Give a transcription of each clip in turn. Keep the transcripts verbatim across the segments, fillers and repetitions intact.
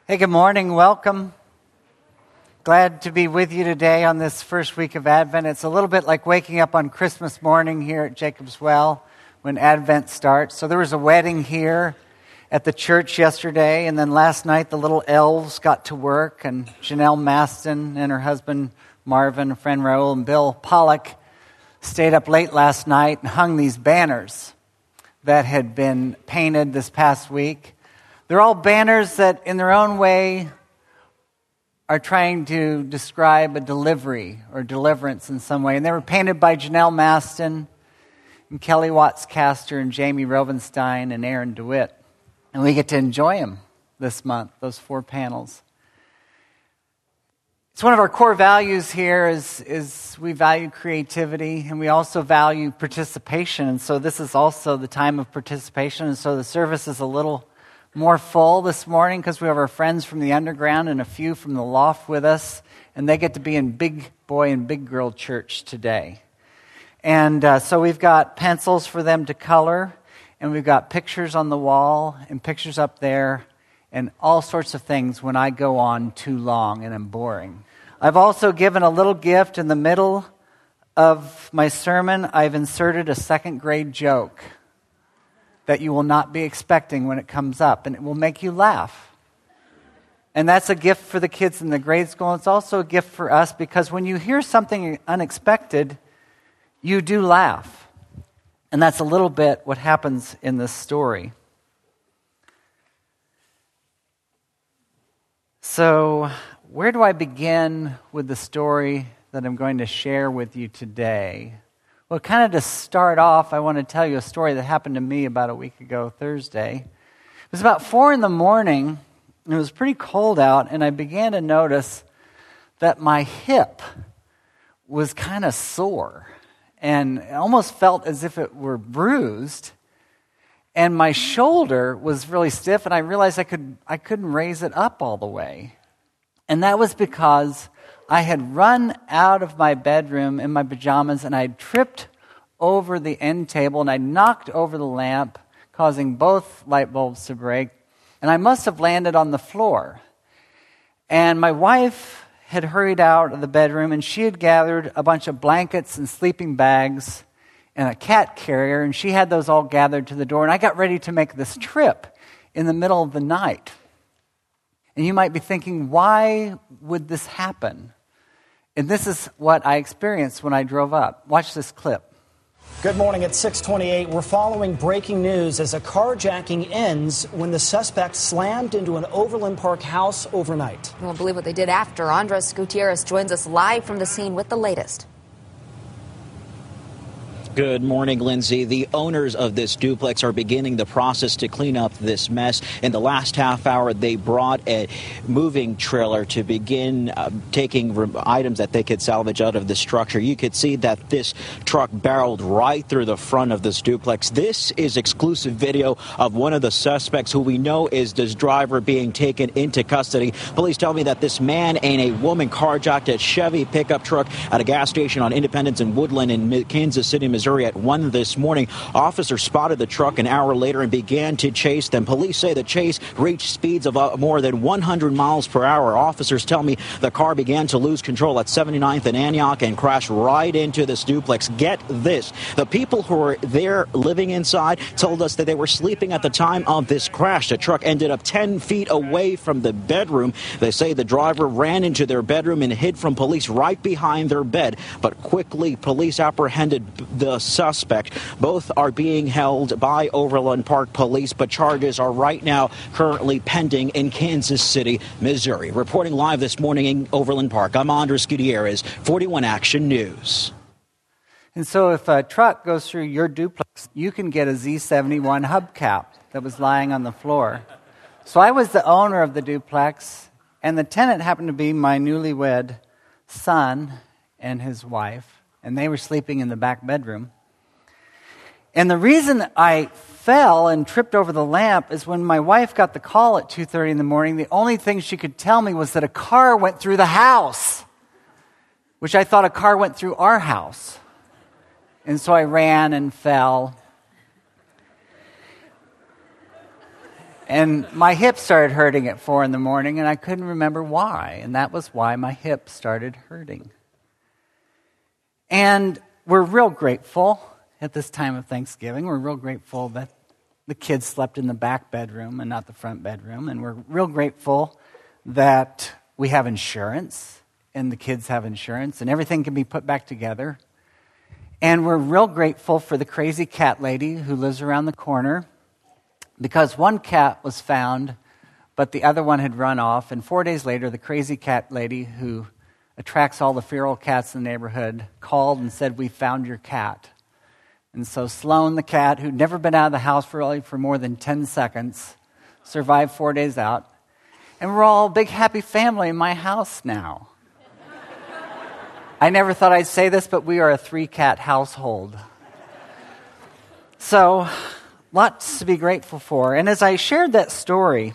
Hey, good morning. Welcome. Glad to be with you today on this first week of Advent. It's a little bit like waking up on Christmas morning here at Jacob's Well when Advent starts. So there was a wedding here at the church yesterday, and then last night the little elves got to work, and Janelle Maston and her husband Marvin, friend Raoul, and Bill Pollock stayed up late last night and hung these banners that had been painted this past week. They're all banners that, in their own way, are trying to describe a delivery or deliverance in some way. And they were painted by Janelle Maston and Kelly Watts Caster and Jamie Rovenstein and Aaron DeWitt. And we get to enjoy them this month, those four panels. It's one of our core values here is, is we value creativity and we also value participation. And so this is also the time of participation. And so the service is a little more full this morning because we have our friends from the underground and a few from the loft with us, and they get to be in big boy and big girl church today. And uh, so we've got pencils for them to color, and we've got pictures on the wall and pictures up there and all sorts of things when I go on too long and am boring. I've also given a little gift in the middle of my sermon. I've inserted a second grade joke that you will not be expecting when it comes up, and it will make you laugh. And that's a gift for the kids in the grade school. It's also a gift for us because when you hear something unexpected, you do laugh. And that's a little bit what happens in this story. So, where do I begin with the story that I'm going to share with you today? Well, kind of to start off, I want to tell you a story that happened to me about a week ago, Thursday. It was about four in the morning, and it was pretty cold out, and I began to notice that my hip was kind of sore, and it almost felt as if it were bruised, and my shoulder was really stiff, and I realized I could I couldn't raise it up all the way. And that was because I had run out of my bedroom in my pajamas and I tripped over the end table and I knocked over the lamp, causing both light bulbs to break. And I must have landed on the floor. And my wife had hurried out of the bedroom and she had gathered a bunch of blankets and sleeping bags and a cat carrier, and she had those all gathered to the door. And I got ready to make this trip in the middle of the night. And you might be thinking, why would this happen? And this is what I experienced when I drove up. Watch this clip. Good morning at six twenty-eight. We're following breaking news as a carjacking ends when the suspect slammed into an Overland Park house overnight. You won't believe what they did after. Andres Gutierrez joins us live from the scene with the latest. Good morning, Lindsay. The owners of this duplex are beginning the process to clean up this mess. In the last half hour, they brought a moving trailer to begin uh, taking re- items that they could salvage out of the structure. You could see that this truck barreled right through the front of this duplex. This is exclusive video of one of the suspects who we know is this driver being taken into custody. Police tell me that this man and a woman carjacked a Chevy pickup truck at a gas station on Independence and Woodland in Kansas City, Missouri. At one this morning. Officers spotted the truck an hour later and began to chase them. Police say the chase reached speeds of uh, more than one hundred miles per hour. Officers tell me the car began to lose control at seventy-ninth and Antioch and crashed right into this duplex. Get this. The people who were there living inside told us that they were sleeping at the time of this crash. The truck ended up ten feet away from the bedroom. They say the driver ran into their bedroom and hid from police right behind their bed. But quickly, police apprehended the suspect. Both are being held by Overland Park Police, but charges are right now currently pending in Kansas City, Missouri. Reporting live this morning in Overland Park, I'm Andres Gutierrez, forty-one Action News. And so if a truck goes through your duplex, you can get a Z seventy-one hubcap that was lying on the floor. So I was the owner of the duplex, and the tenant happened to be my newlywed son and his wife, and they were sleeping in the back bedroom. And the reason I fell and tripped over the lamp is when my wife got the call at two thirty in the morning, the only thing she could tell me was that a car went through the house, which I thought a car went through our house. And so I ran and fell. And my hip started hurting at four in the morning, and I couldn't remember why. And that was why my hip started hurting. And we're real grateful at this time of Thanksgiving. We're real grateful that the kids slept in the back bedroom and not the front bedroom. And we're real grateful that we have insurance and the kids have insurance and everything can be put back together. And we're real grateful for the crazy cat lady who lives around the corner, because one cat was found, but the other one had run off. And four days later, the crazy cat lady who attracts all the feral cats in the neighborhood called and said, "We found your cat." And so Sloan, the cat, who'd never been out of the house for really for more than ten seconds, survived four days out. And we're all a big happy family in my house now. I never thought I'd say this, but we are a three-cat household. So, lots to be grateful for. And as I shared that story,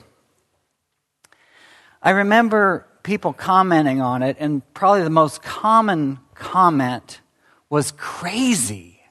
I remember people commenting on it, and probably the most common comment was crazy.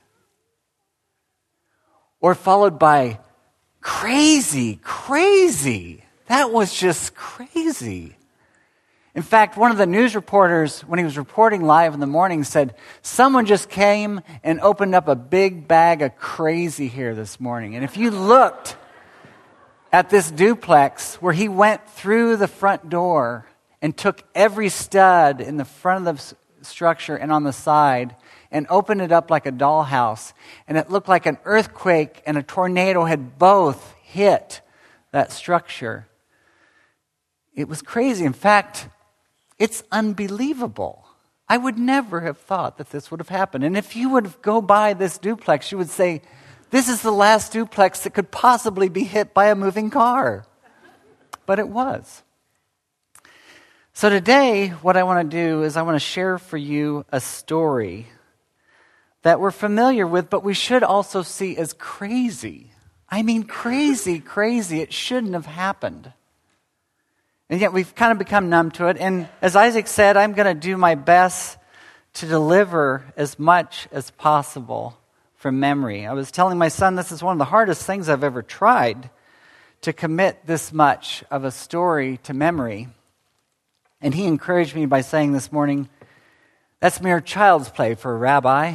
Or followed by crazy, crazy. That was just crazy. In fact, one of the news reporters, when he was reporting live in the morning, said, "Someone just came and opened up a big bag of crazy here this morning." And if you looked at this duplex where he went through the front door and took every stud in the front of the structure and on the side and opened it up like a dollhouse, and it looked like an earthquake and a tornado had both hit that structure. It was crazy. In fact, it's unbelievable. I would never have thought that this would have happened. And if you would go by this duplex, you would say, this is the last duplex that could possibly be hit by a moving car. But it was. So today, what I want to do is I want to share for you a story that we're familiar with, but we should also see as crazy. I mean, crazy, crazy. It shouldn't have happened. And yet we've kind of become numb to it. And as Isaac said, I'm going to do my best to deliver as much as possible from memory. I was telling my son this is one of the hardest things I've ever tried, to commit this much of a story to memory. And he encouraged me by saying this morning, "That's mere child's play for a rabbi."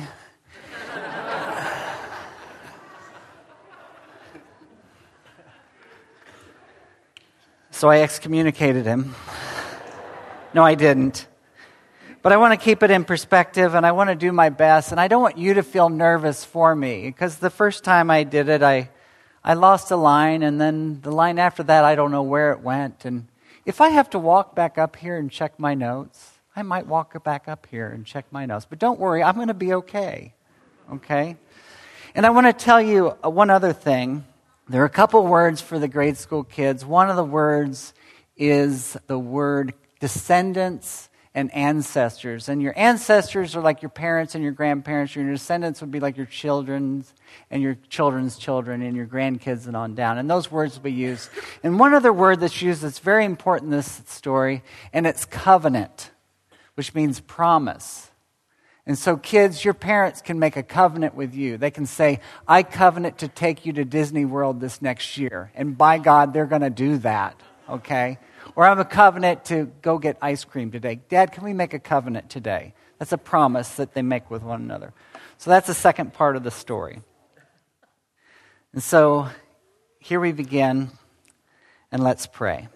So I excommunicated him. No, I didn't. But I want to keep it in perspective, and I want to do my best. And I don't want you to feel nervous for me, because the first time I did it, I, I lost a line, and then the line after that, I don't know where it went. And if I have to walk back up here and check my notes, I might walk back up here and check my notes. But don't worry, I'm going to be okay. Okay? And I want to tell you one other thing. There are a couple words for the grade school kids. One of the words is the word descendants and ancestors. And your ancestors are like your parents and your grandparents. Your descendants would be like your children's and your children's children and your grandkids and on down. And those words will be used. And one other word that's used that's very important in this story, and it's covenant, which means promise. And so kids, your parents can make a covenant with you. They can say, "I covenant to take you to Disney World this next year." And by God, they're going to do that, okay? Or I'm a covenant to go get ice cream today. Dad, can we make a covenant today? That's a promise that they make with one another. So that's the second part of the story. And so here we begin, and let's pray.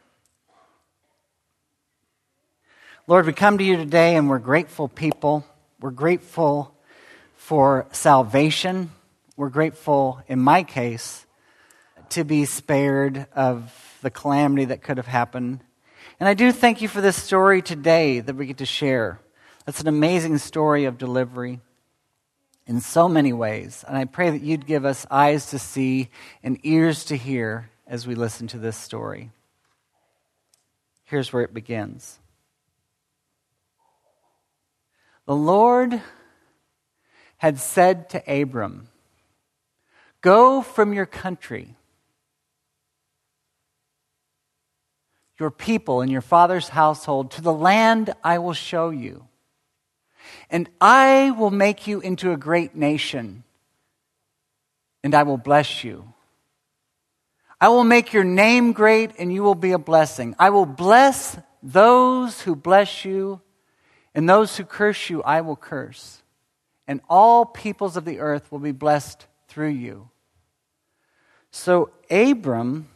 Lord, we come to you today, and we're grateful people. We're grateful for salvation. We're grateful, in my case, to be spared of the calamity that could have happened. And I do thank you for this story today that we get to share. That's an amazing story of delivery in so many ways. And I pray that you'd give us eyes to see and ears to hear as we listen to this story. Here's where it begins. The Lord had said to Abram, "Go from your country, your people and your father's household, to the land I will show you. And I will make you into a great nation, and I will bless you. I will make your name great, and you will be a blessing. I will bless those who bless you, and those who curse you I will curse. And all peoples of the earth will be blessed through you. So Abram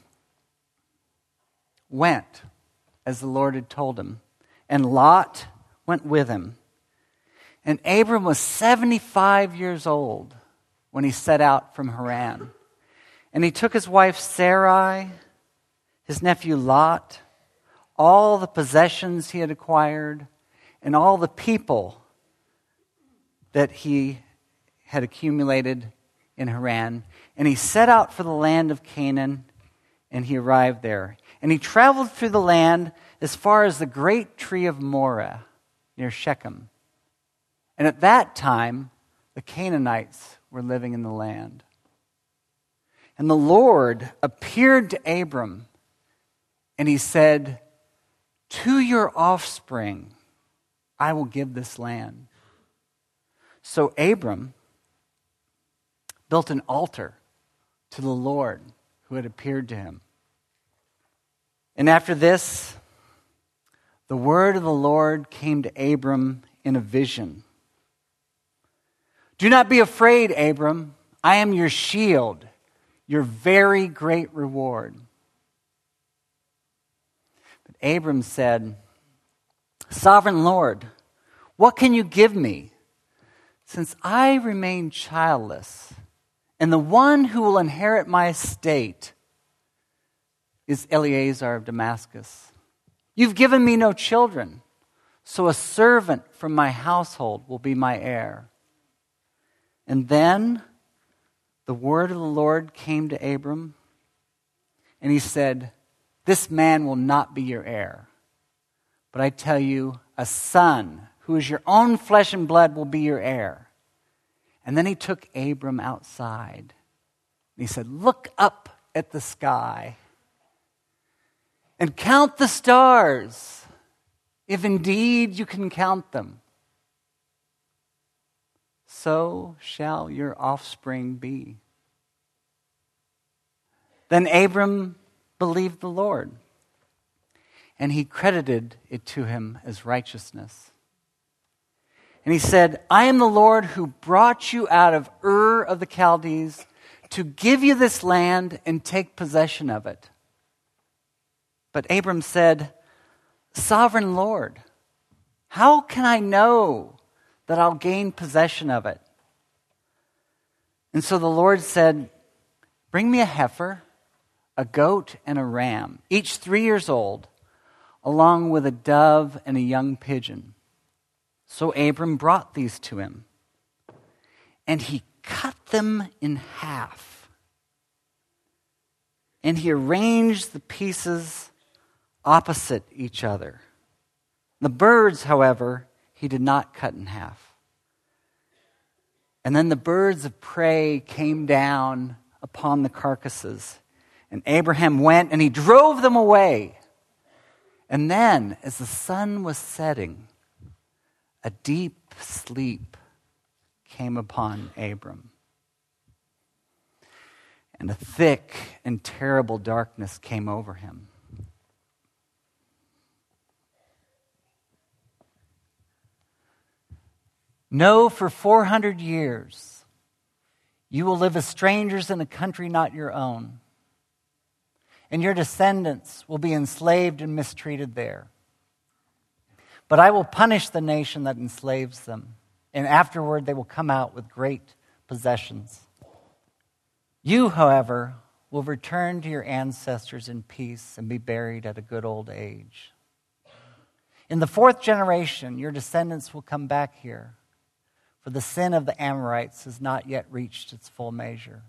went as the Lord had told him, and Lot went with him. And Abram was seventy-five years old when he set out from Haran. And he took his wife Sarai, his nephew Lot, all the possessions he had acquired, and all the people that he had accumulated in Haran. And he set out for the land of Canaan, and he arrived there. And he traveled through the land as far as the great tree of Moreh, near Shechem. And at that time, the Canaanites were living in the land. And the Lord appeared to Abram, and he said, to your offspring I will give this land. So Abram built an altar to the Lord who had appeared to him. And after this, the word of the Lord came to Abram in a vision. Do not be afraid, Abram. I am your shield, your very great reward. But Abram said, Sovereign Lord, what can you give me, since I remain childless, and the one who will inherit my estate is Eleazar of Damascus? You've given me no children, so a servant from my household will be my heir. And then the word of the Lord came to Abram, and he said, this man will not be your heir, but I tell you, a son who is your own flesh and blood will be your heir. And then he took Abram outside, and he said, look up at the sky and count the stars, if indeed you can count them. So shall your offspring be. Then Abram believed the Lord, and he credited it to him as righteousness. And he said, I am the Lord who brought you out of Ur of the Chaldees to give you this land and take possession of it. But Abram said, Sovereign Lord, how can I know that I'll gain possession of it? And so the Lord said, bring me a heifer, a goat, and a ram, each three years old, along with a dove and a young pigeon. So Abram brought these to him, and he cut them in half. And he arranged the pieces opposite each other. The birds, however, he did not cut in half. And then the birds of prey came down upon the carcasses, and Abraham went and he drove them away. And then, as the sun was setting, a deep sleep came upon Abram, and a thick and terrible darkness came over him. No, for four hundred years you will live as strangers in a country not your own, and your descendants will be enslaved and mistreated there. But I will punish the nation that enslaves them, and afterward they will come out with great possessions. You, however, will return to your ancestors in peace and be buried at a good old age. In the fourth generation, your descendants will come back here, for the sin of the Amorites has not yet reached its full measure.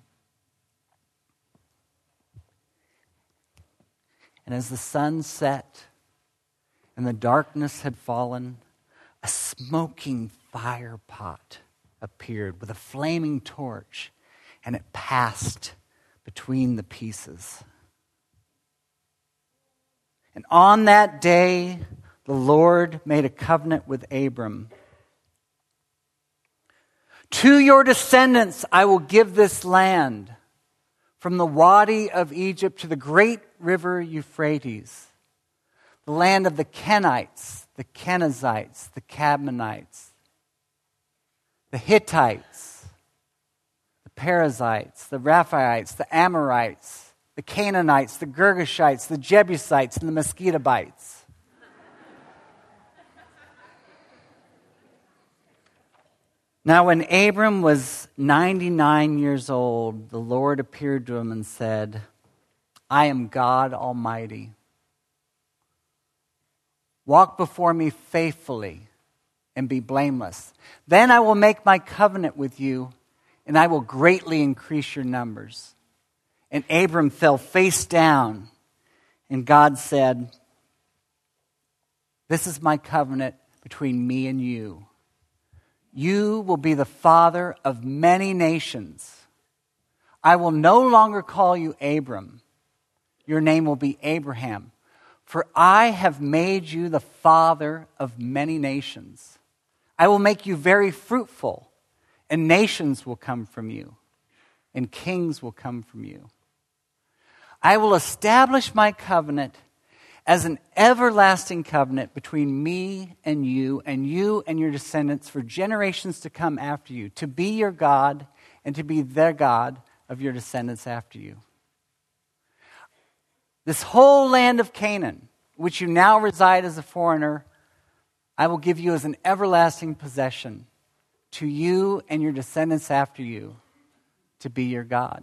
And as the sun set and the darkness had fallen, a smoking fire pot appeared with a flaming torch, and it passed between the pieces. And on that day, the Lord made a covenant with Abram. To your descendants I will give this land, from the Wadi of Egypt to the great river Euphrates, the land of the Kenites, the Kenizzites, the Cadmonites, the Hittites, the Perizzites, the Rephaites, the Amorites, the Canaanites, the Girgashites, the Jebusites, and the Mosquitobites. Now, when Abram was ninety-nine years old, the Lord appeared to him and said, I am God Almighty. Walk before me faithfully and be blameless. Then I will make my covenant with you, and I will greatly increase your numbers. And Abram fell face down, and God said, this is my covenant between me and you. You will be the father of many nations. I will no longer call you Abram. Your name will be Abraham. For I have made you the father of many nations. I will make you very fruitful, and nations will come from you, and kings will come from you. I will establish my covenant as an everlasting covenant between me and you, and you and your descendants for generations to come after you, to be your God and to be the God of your descendants after you. This whole land of Canaan, which you now reside as a foreigner, I will give you as an everlasting possession to you and your descendants after you, to be your God.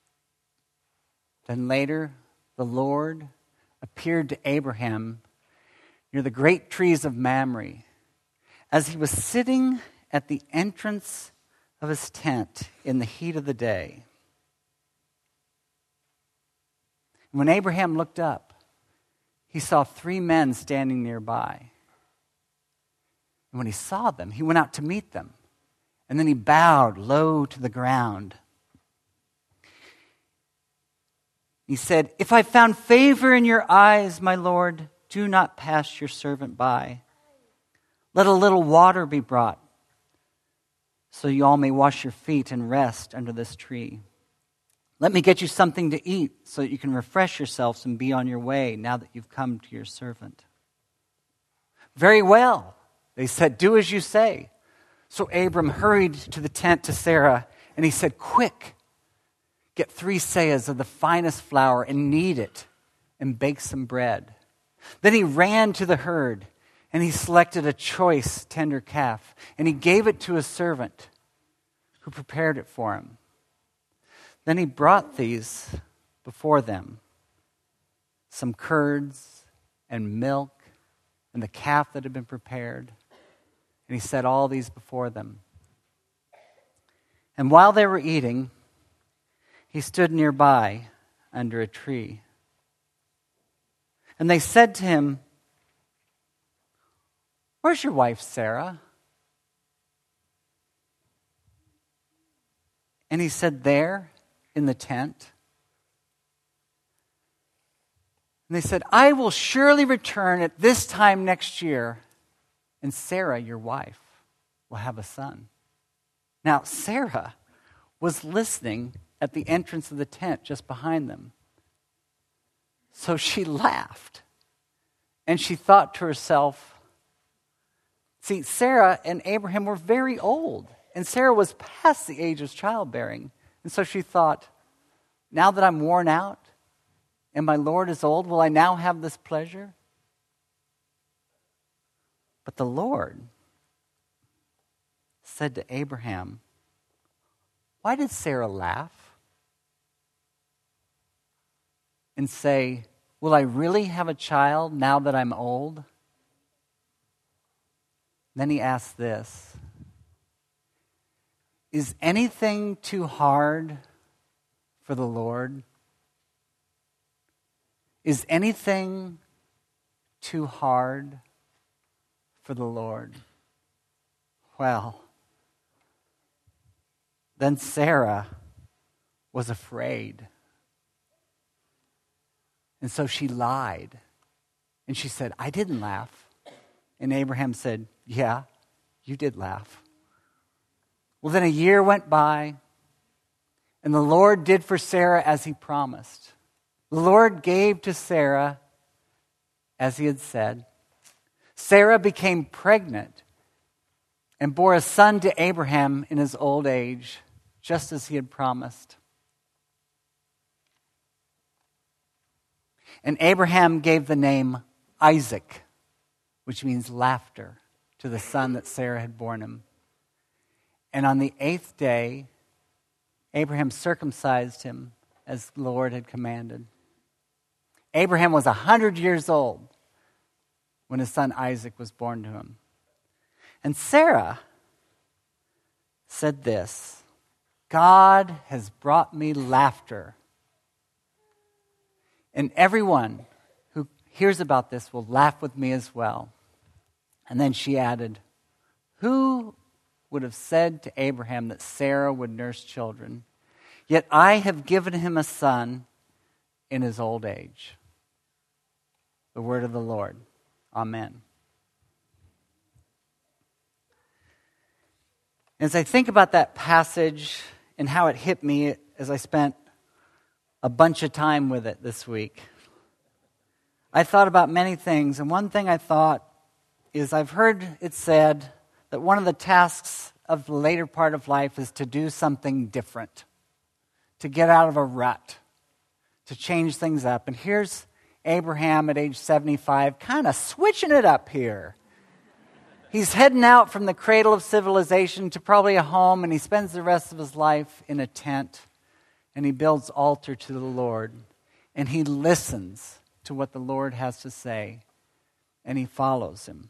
Then later, the Lord appeared to Abraham near the great trees of Mamre as he was sitting at the entrance of his tent in the heat of the day. When Abraham looked up, he saw three men standing nearby. And when he saw them, he went out to meet them. And then he bowed low to the ground. He said, if I found favor in your eyes, my Lord, do not pass your servant by. Let a little water be brought, so you all may wash your feet and rest under this tree. Let me get you something to eat, so that you can refresh yourselves and be on your way now that you've come to your servant. Very well, they said, do as you say. So Abram hurried to the tent to Sarah, and he said, quick, get three seahs of the finest flour and knead it and bake some bread. Then he ran to the herd and he selected a choice tender calf and he gave it to his servant who prepared it for him. Then he brought these before them, some curds and milk and the calf that had been prepared. And he set all these before them. And while they were eating, he stood nearby under a tree. And they said to him, where's your wife, Sarah? And he said, there, in the tent. And they said, I will surely return at this time next year, and Sarah, your wife, will have a son. Now, Sarah was listening at the entrance of the tent just behind them. So she laughed. And she thought to herself, see, Sarah and Abraham were very old. And Sarah was past the age of childbearing. And so she thought, now that I'm worn out and my Lord is old, will I now have this pleasure? But the Lord said to Abraham, why did Sarah laugh? And say, will I really have a child now that I'm old? Then he asked this, is anything too hard for the Lord? Is anything too hard for the Lord? Well, then Sarah was afraid. And so she lied. And she said, I didn't laugh. And Abraham said, yeah, you did laugh. Well, then a year went by, And the Lord did for Sarah as he promised. The Lord gave to Sarah as he had said. Sarah became pregnant and bore a son to Abraham in his old age, just as he had promised. And Abraham gave the name Isaac, which means laughter, to the son that Sarah had borne him. And on the eighth day, Abraham circumcised him as the Lord had commanded. Abraham was a hundred years old when his son Isaac was born to him. And Sarah said this, God has brought me laughter. And everyone who hears about this will laugh with me as well. And then she added, who would have said to Abraham that Sarah would nurse children? Yet I have given him a son in his old age. The word of the Lord. Amen. As I think about that passage and how it hit me as I spent a bunch of time with it this week, I thought about many things. And one thing I thought is I've heard it said that one of the tasks of the later part of life is to do something different, to get out of a rut, to change things up. And here's Abraham at age seventy-five, kind of switching it up here. He's heading out from the cradle of civilization to probably a home, and he spends the rest of his life in a tent, and he builds altar to the Lord, and he listens to what the Lord has to say, and he follows him.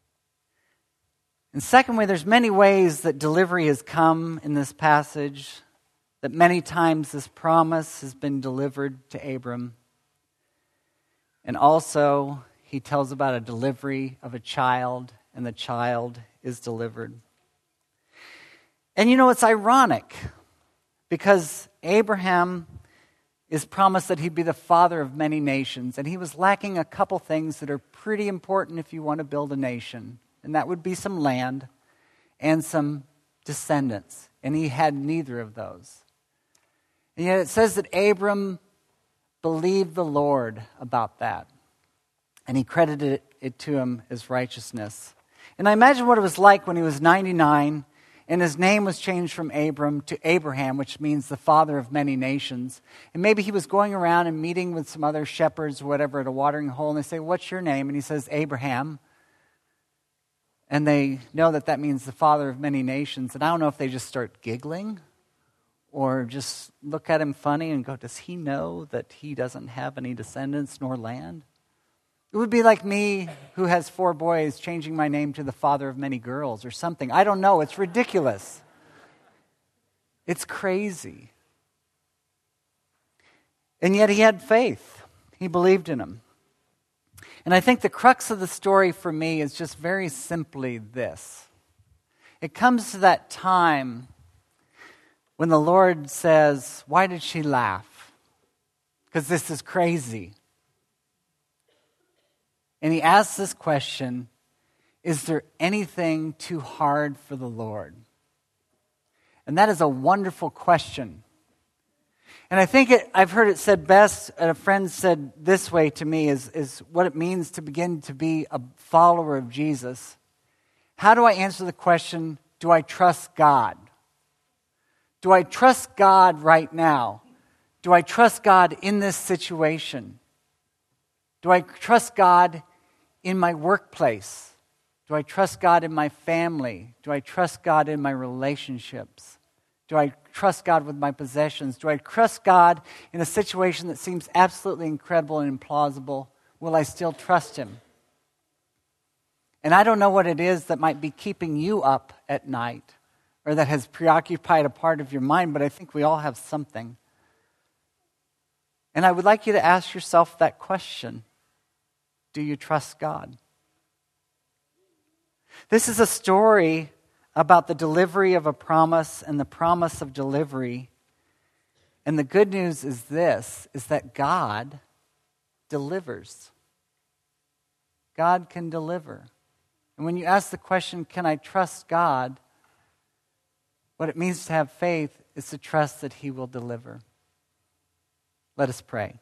And secondly, there's many ways that delivery has come in this passage, that many times this promise has been delivered to Abram. And also, he tells about a delivery of a child, and the child is delivered. And you know, it's ironic, because Abraham is promised that he'd be the father of many nations, and he was lacking a couple things that are pretty important if you want to build a nation. And that would be some land and some descendants. And he had neither of those. And yet it says that Abram believed the Lord about that. And he credited it to him as righteousness. And I imagine what it was like when he was ninety-nine and his name was changed from Abram to Abraham, which means the father of many nations. And maybe he was going around and meeting with some other shepherds or whatever at a watering hole, and they say, what's your name? And he says, Abraham. And they know that that means the father of many nations. And I don't know if they just start giggling or just look at him funny and go, does he know that he doesn't have any descendants nor land? It would be like me, who has four boys, changing my name to the father of many girls or something. I don't know. It's ridiculous. It's crazy. And yet he had faith. He believed in him. And I think the crux of the story for me is just very simply this. It comes to that time when the Lord says, why did she laugh? Because this is crazy. And he asks this question, is there anything too hard for the Lord? And that is a wonderful question. And I think it, I've heard it said best, and a friend said this way to me, is, is what it means to begin to be a follower of Jesus. How do I answer the question, do I trust God? Do I trust God right now? Do I trust God in this situation? Do I trust God in my workplace? Do I trust God in my family? Do I trust God in my relationships? Do I trust God with my possessions? Do I trust God in a situation that seems absolutely incredible and implausible? Will I still trust him? And I don't know what it is that might be keeping you up at night or that has preoccupied a part of your mind, but I think we all have something. And I would like you to ask yourself that question. Do you trust God? This is a story about the delivery of a promise and the promise of delivery. And the good news is this, is that God delivers. God can deliver. And when you ask the question, can I trust God? What it means to have faith is to trust that he will deliver. Let us pray.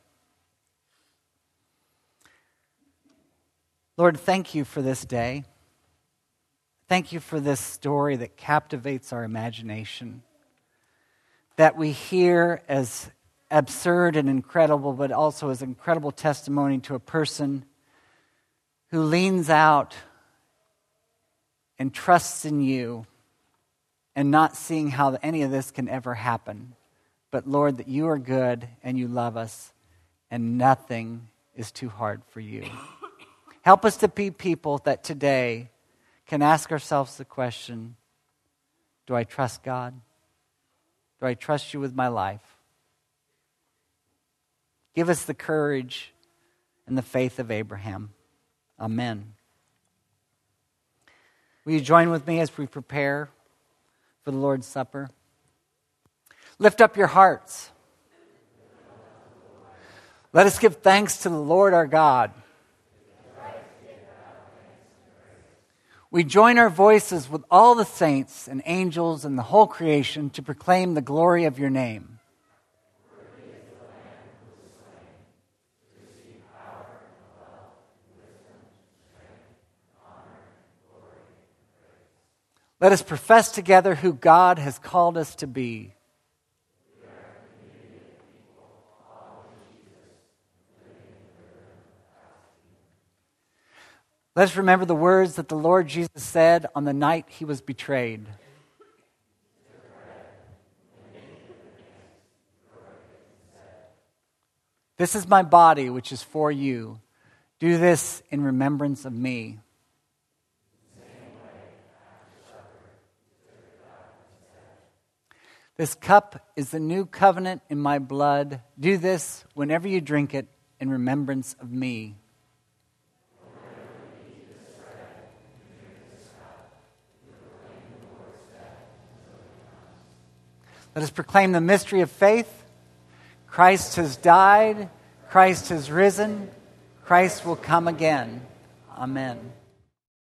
Lord, thank you for this day. Thank you for this story that captivates our imagination, that we hear as absurd and incredible, but also as incredible testimony to a person who leans out and trusts in you and not seeing how any of this can ever happen. But Lord, that you are good and you love us and nothing is too hard for you. Help us to be people that today can ask ourselves the question, do I trust God? Do I trust you with my life? Give us the courage and the faith of Abraham. Amen. Will you join with me as we prepare for the Lord's Supper? Lift up your hearts. Let us give thanks to the Lord our God. We join our voices with all the saints and angels and the whole creation to proclaim the glory of your name. Let us profess together who God has called us to be. Let us remember the words that the Lord Jesus said on the night he was betrayed. This is my body, which is for you. Do this in remembrance of me. This cup is the new covenant in my blood. Do this whenever you drink it in remembrance of me. Let us proclaim the mystery of faith. Christ has died. Christ has risen. Christ will come again. Amen.